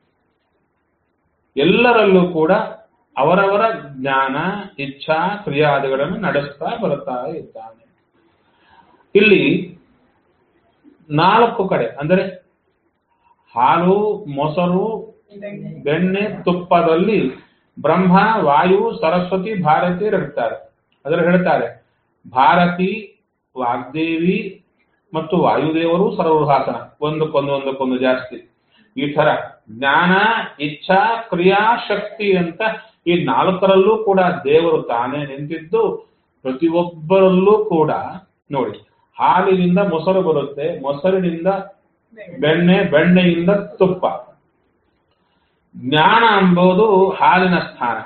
ಎಲ್ಲರಲ್ಲೂ ಕೂಡ ಅವರವರ ಜ್ಞಾನ, ಇಚ್ಛಾ, ಕ್ರಿಯಾದಿಗಳನ್ನು ನಡೆಸ್ತಾ ಬರ್ತಾ ಇದ್ದಾನೆ. ಇಲ್ಲಿ 4 ಕಡೆ ಅಂದರೆ ಹಾಲು, ಮೊಸರು, ಬೆಣ್ಣೆ, ತುಪ್ಪದಲ್ಲಿ ಬ್ರಹ್ಮ, ವಾಯು, ಸರಸ್ವತಿ, ಭಾರತಿ ಇರ್ತಾರೆ. ಅದರಲ್ಲಿ ಹೇಳ್ತಾರೆ ಭಾರತಿ, ವಾಗ್ದೇವಿ ಮತ್ತು ವಾಯುದೇವರು ಸರ್ವಹಾಸನ ಒಂದಕ್ಕೊಂದು ಜಾಸ್ತಿ. ಈ ತರ ಜ್ಞಾನ, ಇಚ್ಛಾ, ಕ್ರಿಯಾ, ಶಕ್ತಿ ಅಂತ ಈ 4ರಲ್ಲೂ ಕೂಡ ದೇವರು ತಾನೇ ನಿಂತಿದ್ದು ಪ್ರತಿಯೊಬ್ಬರಲ್ಲೂ ಕೂಡ ನೋಡಿ, ಹಾಲಿನಿಂದ ಮೊಸರು ಬರುತ್ತೆ, ಮೊಸರಿನಿಂದ ಬೆಣ್ಣೆ, ಬೆಣ್ಣೆಯಿಂದ ತುಪ್ಪ. ಜ್ಞಾನ ಎಂಬುದು ಹಾಲಿನ ಸ್ಥಾನ.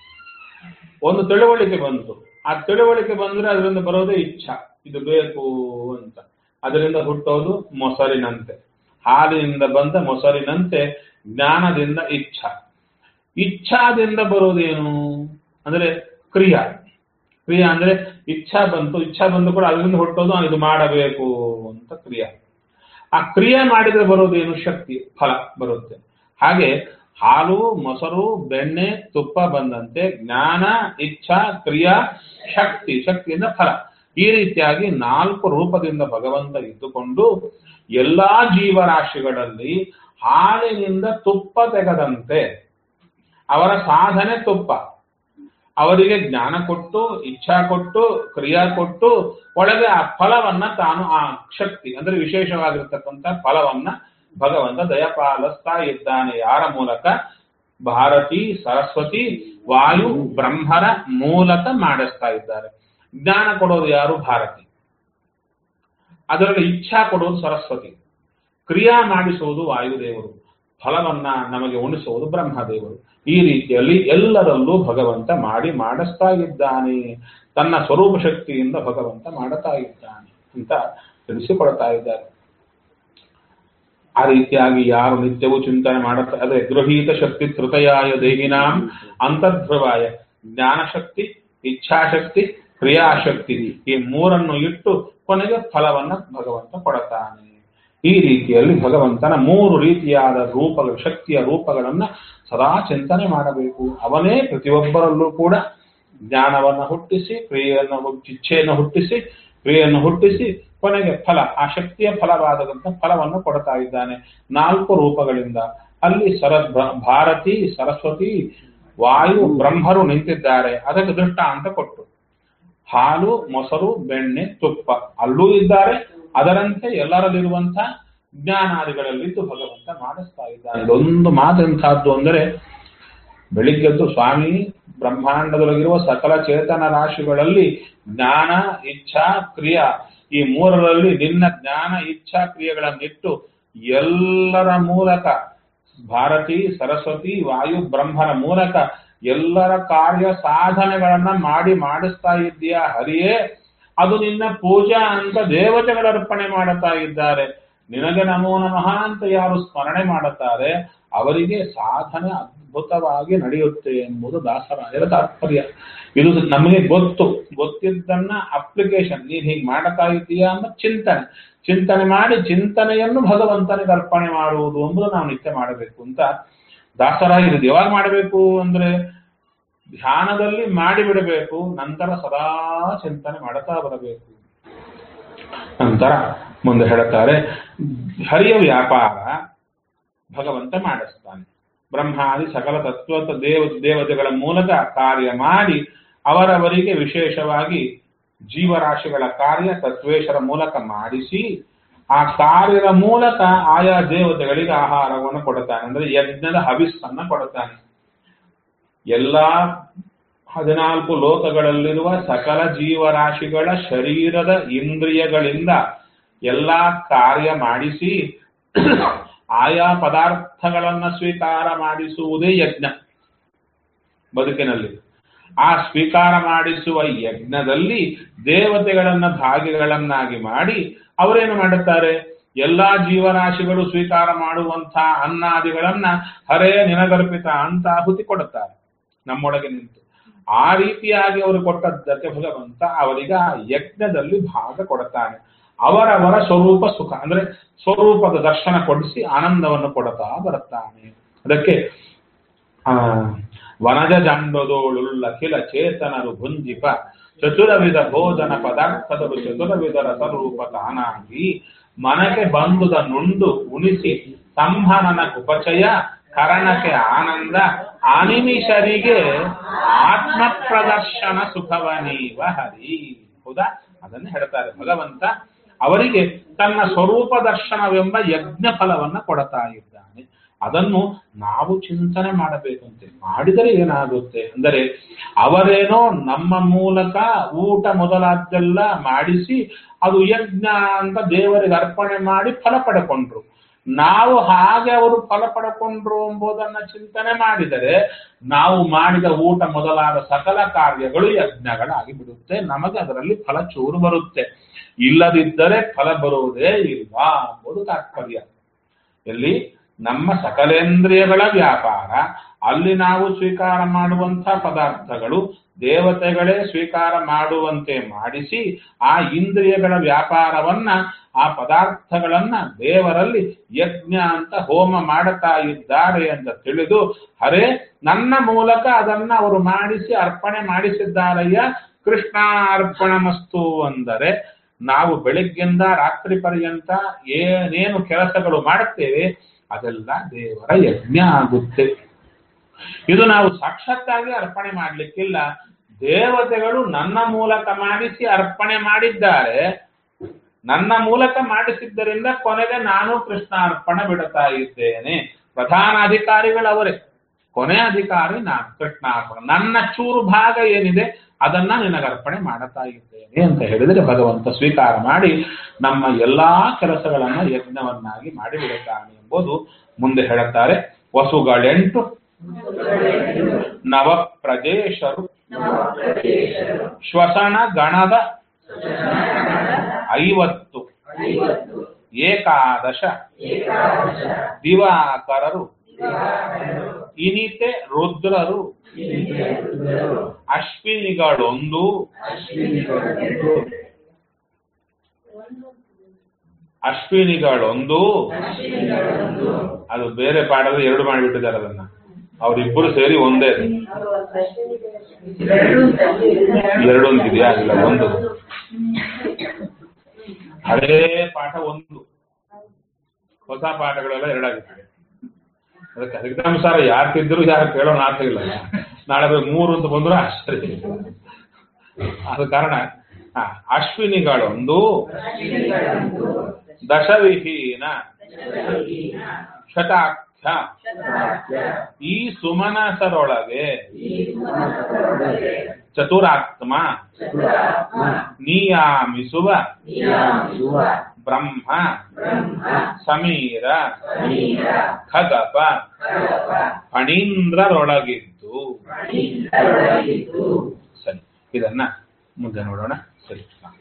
ಒಂದು ತಿಳುವಳಿಕೆ ಬಂತು, ಆ ತಿಳುವಳಿಕೆ ಬಂದ್ರೆ ಅದರಿಂದ ಬರೋದೇ ಇಚ್ಛಾ, ಇದು ಬೇಕು ಅಂತ. ಅದರಿಂದ ಹುಟ್ಟೋದು ಮೊಸರಿನಂತೆ. ಹಾಲಿನಿಂದ ಬಂದ ಮೊಸರಿನಂತೆ ಜ್ಞಾನದಿಂದ ಇಚ್ಛಾ. ಇಚ್ಛಾದಿಂದ ಬರೋದೇನು ಅಂದ್ರೆ ಕ್ರಿಯಾ. ಕ್ರಿಯಾ ಅಂದ್ರೆ ಇಚ್ಛಾ ಬಂದು ಕೂಡ ಅದರಿಂದ ಹುಟ್ಟೋದು ಇದು ಮಾಡಬೇಕು ಅಂತ ಕ್ರಿಯಾ. ಆ ಕ್ರಿಯೆ ಮಾಡಿದ್ರೆ ಬರೋದೇನು? ಶಕ್ತಿ, ಫಲ ಬರುತ್ತೆ. ಹಾಗೆ ಹಾಲು, ಮೊಸರು, ಬೆಣ್ಣೆ, ತುಪ್ಪ ಬಂದಂತೆ ಜ್ಞಾನ, ಇಚ್ಛಾ, ಕ್ರಿಯಾ, ಶಕ್ತಿ, ಶಕ್ತಿಯಿಂದ ಫಲ. ಈ ರೀತಿಯಾಗಿ 4 ರೂಪದಿಂದ ಭಗವಂತ ಇದ್ದುಕೊಂಡು ಎಲ್ಲಾ ಜೀವರಾಶಿಗಳಲ್ಲಿ ಹಾಲಿನಿಂದ ತುಪ್ಪ ತೆಗೆದಂತೆ ಅವರ ಸಾಧನೆ ತುಪ್ಪ. ಅವರಿಗೆ ಜ್ಞಾನ ಕೊಟ್ಟು, ಇಚ್ಛಾ ಕೊಟ್ಟು, ಕ್ರಿಯಾ ಕೊಟ್ಟು, ಒಳಗೆ ಆ ಫಲವನ್ನ ತಾನು ಆ ಶಕ್ತಿ ಅಂದ್ರೆ ವಿಶೇಷವಾಗಿರ್ತಕ್ಕಂಥ ಫಲವನ್ನ ಭಗವಂತ ದಯಪಾಲಿಸ್ತಾ ಇದ್ದಾನೆ. ಯಾರ ಮೂಲಕ? ಭಾರತಿ, ಸರಸ್ವತಿ, ವಾಯು, ಬ್ರಹ್ಮರ ಮೂಲಕ ಮಾಡಿಸ್ತಾ ಇದ್ದಾರೆ. ಜ್ಞಾನ ಕೊಡೋದು ಯಾರು? ಭಾರತಿ. ಅದರಲ್ಲಿ ಇಚ್ಛಾ ಕೊಡೋದು ಸರಸ್ವತಿ. ಕ್ರಿಯಾ ಮಾಡಿಸುವುದು ವಾಯುದೇವರು. ಫಲವನ್ನ ನಮಗೆ ಉಣಿಸುವುದು ಬ್ರಹ್ಮದೇವರು. ಈ ರೀತಿಯಲ್ಲಿ ಎಲ್ಲರಲ್ಲೂ ಭಗವಂತ ಮಾಡಿಸ್ತಾ ಇದ್ದಾನೆ. ತನ್ನ ಸ್ವರೂಪ ಶಕ್ತಿಯಿಂದ ಭಗವಂತ ಮಾಡುತ್ತಾ ಇದ್ದಾನೆ ಅಂತ ತಿಳಿಸಿಕೊಡ್ತಾ ಇದ್ದಾರೆ. ಆ ರೀತಿಯಾಗಿ ಯಾರು ನಿತ್ಯವೂ ಚಿಂತನೆ ಮಾಡುತ್ತಾರೆ, ಅದೇ ಗೃಹೀತ ಶಕ್ತಿ ತೃತಯಾಯ ದೇಹಿನಾಂ ಅಂತರ್ಧ್ರುವಾಯ ಜ್ಞಾನಶಕ್ತಿ, ಇಚ್ಛಾಶಕ್ತಿ, ಕ್ರಿಯಾಶಕ್ತಿ ಈ 3 ಇಟ್ಟು ಕೊನೆಗೆ ಫಲವನ್ನ ಭಗವಂತ ಕೊಡುತ್ತಾನೆ. ಈ ರೀತಿಯಲ್ಲಿ ಭಗವಂತನ 3 ರೀತಿಯಾದ ರೂಪಗಳು, ಶಕ್ತಿಯ ರೂಪಗಳನ್ನ ಸದಾ ಚಿಂತನೆ ಮಾಡಬೇಕು. ಅವನೇ ಪ್ರತಿಯೊಬ್ಬರಲ್ಲೂ ಕೂಡ ಜ್ಞಾನವನ್ನು ಹುಟ್ಟಿಸಿ, ಇಚ್ಛೆಯನ್ನು ಹುಟ್ಟಿಸಿ, ಕ್ರಿಯೆಯನ್ನು ಹುಟ್ಟಿಸಿ, ಕೊನೆಗೆ ಫಲ, ಆ ಶಕ್ತಿಯ ಫಲವಾದಂಥ ಫಲವನ್ನು ಕೊಡ್ತಾ ಇದ್ದಾನೆ 4 ರೂಪಗಳಿಂದ. ಅಲ್ಲಿ ಭಾರತಿ, ಸರಸ್ವತಿ, ವಾಯು, ಬ್ರಹ್ಮರು ನಿಂತಿದ್ದಾರೆ. ಅದಕ್ಕೆ ದೃಷ್ಟಾಂತ ಕೊಟ್ಟು ಹಾಲು, ಮೊಸರು, ಬೆಣ್ಣೆ, ತುಪ್ಪ ಅಲ್ಲೂ ಇದ್ದಾರೆ. ಅದರಂತೆ ಎಲ್ಲರಲ್ಲಿರುವಂಥ ಜ್ಞಾನಾದಿಗಳಲ್ಲಿದ್ದು ಭಗವಂತ ಮಾಡಿಸ್ತಾ ಇದ್ದಾನೆ. ಇದೊಂದು ಮಾತೆಂಥದ್ದು ಅಂದರೆ, ಬೆಳಿಗ್ಗೆದ್ದು ಸ್ವಾಮಿ ಬ್ರಹ್ಮಾಂಡದೊಳಗಿರುವ ಸಕಲ ಚೇತನ ರಾಶಿಗಳಲ್ಲಿ ಜ್ಞಾನ, ಇಚ್ಛಾ, ಕ್ರಿಯಾ ಈ 3ರಲ್ಲಿ ನಿನ್ನ ಜ್ಞಾನ, ಇಚ್ಛಾ, ಕ್ರಿಯೆಗಳನ್ನಿಟ್ಟು ಎಲ್ಲರ ಮೂಲಕ ಭಾರತಿ, ಸರಸ್ವತಿ, ವಾಯು, ಬ್ರಹ್ಮರ ಮೂಲಕ ಎಲ್ಲರ ಕಾರ್ಯ ಸಾಧನೆಗಳನ್ನ ಮಾಡಿಸ್ತಾ ಇದ್ದೀಯಾ ಹರಿಯೇ. ಅದು ನಿನ್ನ ಪೂಜಾ ಅಂತ ದೇವತೆಗಳ ಅರ್ಪಣೆ ಮಾಡುತ್ತಾ ಇದ್ದಾರೆ. ನಿನಗೆ ನಮೋ ನಮಃ ಅಂತ ಯಾರು ಸ್ಮರಣೆ ಮಾಡುತ್ತಾರೆ ಅವರಿಗೆ ಸಾಧನೆ ಅದ್ಭುತವಾಗಿ ನಡೆಯುತ್ತೆ ಎಂಬುದು ದಾಸರಾಯರ ತಾತ್ಪರ್ಯ. ಇದು ನಮಗೆ ಗೊತ್ತಿದ್ದನ್ನ ಅಪ್ಲಿಕೇಶನ್, ನೀನ್ ಹೀಗೆ ಮಾಡ್ತಾ ಇದ್ದೀಯಾ ಅನ್ನೋ ಚಿಂತನೆ ಮಾಡಿ ಚಿಂತನೆಯನ್ನು ಭಗವಂತನಿಗೆ ಅರ್ಪಣೆ ಮಾಡುವುದು ಎಂಬುದು ನಾವು ನಿತ್ಯ ಮಾಡಬೇಕು ಅಂತ ದಾಸರಾಯರು. ಯಾವಾಗ ಮಾಡಬೇಕು ಅಂದ್ರೆ ಧ್ಯಾನದಲ್ಲಿ ಮಾಡಿಬಿಡಬೇಕು, ನಂತರ ಸದಾ ಚಿಂತನೆ ಮಾಡುತ್ತಾ ಬರಬೇಕು. ನಂತರ ಮುಂದೆ ಹೇಳುತ್ತಾರೆ, ಹರಿಯ ವ್ಯಾಪಾರ ಭಗವಂತ ಮಾಡಿಸ್ತಾನೆ. ಬ್ರಹ್ಮಾದಿ ಸಕಲ ತತ್ವ ದೇವತೆಗಳ ಮೂಲಕ ಕಾರ್ಯ ಮಾಡಿ ಅವರವರಿಗೆ ವಿಶೇಷವಾಗಿ ಜೀವರಾಶಿಗಳ ಕಾರ್ಯ ತತ್ವೇಶರ ಮೂಲಕ ಮಾಡಿಸಿ ಆ ಕಾರ್ಯದ ಮೂಲಕ ಆಯಾ ದೇವತೆಗಳಿಗೆ ಆಹಾರವನ್ನು ಕೊಡುತ್ತಾನೆ. ಅಂದ್ರೆ ಯಜ್ಞದ ಹವಿಸ್ಸನ್ನ ಕೊಡುತ್ತಾನೆ. ಎಲ್ಲಾ 14 ಲೋಕಗಳಲ್ಲಿರುವ ಸಕಲ ಜೀವರಾಶಿಗಳ ಶರೀರದ ಇಂದ್ರಿಯಗಳಿಂದ ಎಲ್ಲಾ ಕಾರ್ಯ ಮಾಡಿಸಿ ಆಯಾ ಪದಾರ್ಥಗಳನ್ನ ಸ್ವೀಕಾರ ಮಾಡಿಸುವುದೇ ಯಜ್ಞ ಬದುಕಿನಲ್ಲಿ. ಆ ಸ್ವೀಕಾರ ಮಾಡಿಸುವ ಯಜ್ಞದಲ್ಲಿ ದೇವತೆಗಳನ್ನ ಭಾಗಿಗಳನ್ನಾಗಿ ಮಾಡಿ ಅವರೇನು ಮಾಡುತ್ತಾರೆ, ಎಲ್ಲಾ ಜೀವರಾಶಿಗಳು ಸ್ವೀಕಾರ ಮಾಡುವಂತಹ ಅನ್ನಾದಿಗಳನ್ನ ಹರೇ ನಿನಗರ್ಪಿತ ಅಂತ ಆಹುತಿ ಕೊಡುತ್ತಾರೆ ನಮ್ಮೊಳಗೆ ನಿಂತು. ಆ ರೀತಿಯಾಗಿ ಅವರು ಕೊಟ್ಟದ್ದಕ್ಕೆ ಭಗವಂತ ಅವರಿಗೆ ಆ ಯಜ್ಞದಲ್ಲಿ ಭಾಗ ಕೊಡುತ್ತಾನೆ. ಅವರವರ ಸ್ವರೂಪ ಸುಖ ಅಂದ್ರೆ ಸ್ವರೂಪದ ದರ್ಶನ ಕೊಡಿಸಿ ಆನಂದವನ್ನು ಕೊಡುತ್ತಾ ಬರುತ್ತಾನೆ. ಅದಕ್ಕೆ ವನಜ ಜಾಂಡದೋಳುಳ್ಳಖಿಲ ಚೇತನರು ಭುಂಜಿಪ ಚತುರವಿಧ ಭೋಜನ ಪದಾರ್ಥದರು ಚತುರವಿಧ ರಸರೂಪ ತಾನಾಗಿ ಮನಕ್ಕೆ ಬಂದುದ ನುಂಡು ಉಣಿಸಿ ಸಂಹನನ ಉಪಚಯ ಕರಣಕ್ಕೆ ಆನಂದ ಅನಿಮಿಷರಿಗೆ ಆತ್ಮ ಪ್ರದರ್ಶನ ಸುಖವನೀವ ಹರಿ. ಹೌದಾ? ಅದನ್ನು ಹೇಳ್ತಾರೆ ಭಗವಂತ ಅವರಿಗೆ ತನ್ನ ಸ್ವರೂಪ ದರ್ಶನವೆಂಬ ಯಜ್ಞ ಫಲವನ್ನ ಕೊಡ್ತಾ ಇದ್ದಾನೆ. ಅದನ್ನು ನಾವು ಚಿಂತನೆ ಮಾಡಬೇಕಂತೆ. ಮಾಡಿದರೆ ಏನಾಗುತ್ತೆ ಅಂದರೆ, ಅವರೇನೋ ನಮ್ಮ ಮೂಲಕ ಊಟ ಮೊದಲಾದ್ದೆಲ್ಲ ಮಾಡಿಸಿ ಅದು ಯಜ್ಞ ಅಂತ ದೇವರಿಗೆ ಅರ್ಪಣೆ ಮಾಡಿ ಫಲ ಪಡ್ಕೊಂಡ್ರು. ನಾವು ಹಾಗೆ ಅವರು ಫಲ ಪಡ್ಕೊಂಡ್ರು ಎಂಬುದನ್ನ ಚಿಂತನೆ ಮಾಡಿದರೆ ನಾವು ಮಾಡಿದ ಊಟ ಮೊದಲಾದ ಸಕಲ ಕಾರ್ಯಗಳು ಯಜ್ಞಗಳಾಗಿ ಬಿಡುತ್ತೆ. ನಮಗೆ ಅದರಲ್ಲಿ ಫಲ ಚೂರು ಬರುತ್ತೆ. ಇಲ್ಲದಿದ್ದರೆ ಫಲ ಬರುವುದೇ ಇಲ್ಲ ಎಂಬುದು ತಾತ್ಪರ್ಯ. ಎಲ್ಲಿ ನಮ್ಮ ಸಕಲೇಂದ್ರಿಯಗಳ ವ್ಯಾಪಾರ, ಅಲ್ಲಿ ನಾವು ಸ್ವೀಕಾರ ಮಾಡುವಂತಹ ಪದಾರ್ಥಗಳು ದೇವತೆಗಳೇ ಸ್ವೀಕಾರ ಮಾಡುವಂತೆ ಮಾಡಿಸಿ ಆ ಇಂದ್ರಿಯಗಳ ವ್ಯಾಪಾರವನ್ನ ಆ ಪದಾರ್ಥಗಳನ್ನ ದೇವರಲ್ಲಿ ಯಜ್ಞ ಅಂತ ಹೋಮ ಮಾಡುತ್ತಾ ಇದ್ದಾರೆ ಅಂತ ತಿಳಿದು ಹರೇ ನನ್ನ ಮೂಲಕ ಅದನ್ನ ಅವರು ಮಾಡಿಸಿ ಅರ್ಪಣೆ ಮಾಡಿಸಿದ್ದಾರಯ್ಯ, ಕೃಷ್ಣಾರ್ಪಣಮಸ್ತು ಅಂದರೆ ನಾವು ಬೆಳಿಗ್ಗಿಂದ ರಾತ್ರಿ ಪರ್ಯಂತ ಏನೇನು ಕೆಲಸಗಳು ಮಾಡುತ್ತೇವೆ ಅದೆಲ್ಲ ದೇವರ ಯಜ್ಞ ಆಗುತ್ತೆ. ಇದು ನಾವು ಸಾಕ್ಷಾತ್ತಾಗಿ ಅರ್ಪಣೆ ಮಾಡಲಿಕ್ಕಿಲ್ಲ. ದೇವತೆಗಳು ನನ್ನ ಮೂಲಕ ಮಾಡಿಸಿ ಅರ್ಪಣೆ ಮಾಡಿದ್ದಾರೆ. ನನ್ನ ಮೂಲಕ ಮಾಡಿಸಿದ್ದರಿಂದ ಕೊನೆಗೆ ನಾನು ಕೃಷ್ಣಾರ್ಪಣ ಬಿಡುತ್ತಾ ಇದ್ದೇನೆ. ಪ್ರಧಾನ ಅಧಿಕಾರಿಗಳವರೇ, ಕೊನೆ ಅಧಿಕಾರಿ ನಾನು ಕೃಷ್ಣಾರ್ಪಣ. ನನ್ನ ಚೂರು ಭಾಗ ಏನಿದೆ ಅದನ್ನ ನಿನಗರ್ಪಣೆ ಮಾಡುತ್ತಾ ಇದ್ದೇನೆ ಅಂತ ಹೇಳಿದರೆ ಭಗವಂತ ಸ್ವೀಕಾರ ಮಾಡಿ ನಮ್ಮ ಎಲ್ಲಾ ಕೆಲಸಗಳನ್ನ ಯಜ್ಞವನ್ನಾಗಿ ಮಾಡಿಬಿಡುತ್ತಾನೆ ಎಂಬುದು ಮುಂದೆ ಹೇಳುತ್ತಾರೆ. ವಸುಗಳೆಂಟು ನವ ಪ್ರಜೇಶರು ಶ್ವಸನ ಗಣದ 50 ಏಕಾದಶ ದಿವಾಕರರು ಇನಿತೆ ರುದ್ರರು ಅಶ್ವಿನಿಗಳೊಂದು ಅದು ಬೇರೆ ಪಾಠದಲ್ಲಿ 2 ಮಾಡಿಬಿಟ್ಟಿದ್ದಾರೆ. ಅದನ್ನ ಅವರಿಬ್ಬರು ಸೇರಿ ಒಂದೇ. 2 ಅಂತಿದೆಯಾ? ಇಲ್ಲ, 1. ಹಳೇ ಪಾಠ 1, ಹೊಸ ಪಾಠಗಳೆಲ್ಲ 2 ಆಗುತ್ತದೆ. ಅದಕ್ಕೆ ಅದಕ್ಕನುಸಾರ ಯಾರು ತಿದ್ದರು ಯಾರು ಕೇಳೋ ನಾಟ ಇಲ್ಲ. ನಾಳೆ 3 ಅಂತ ಬಂದ್ರು ಆಶ್ಚರ್ಯ. ಆದ ಕಾರಣ ಅಶ್ವಿನಿಗಳೊಂದು ದಶವಿಹೀನ ಶತಾಖ್ಯ ಈ ಸುಮನಸರೊಳಗೆ ಚತುರಾತ್ಮ ನಿಯಾಮಿಸುವ ಬ್ರಹ್ಮ ಸಮೀರ ಖಗಪ ಫಣೀಂದ್ರರೊಳಗಿದ್ದು. ಸರಿ, ಇದನ್ನ ಮುಂದೆ ನೋಡೋಣ. ಸರಿ.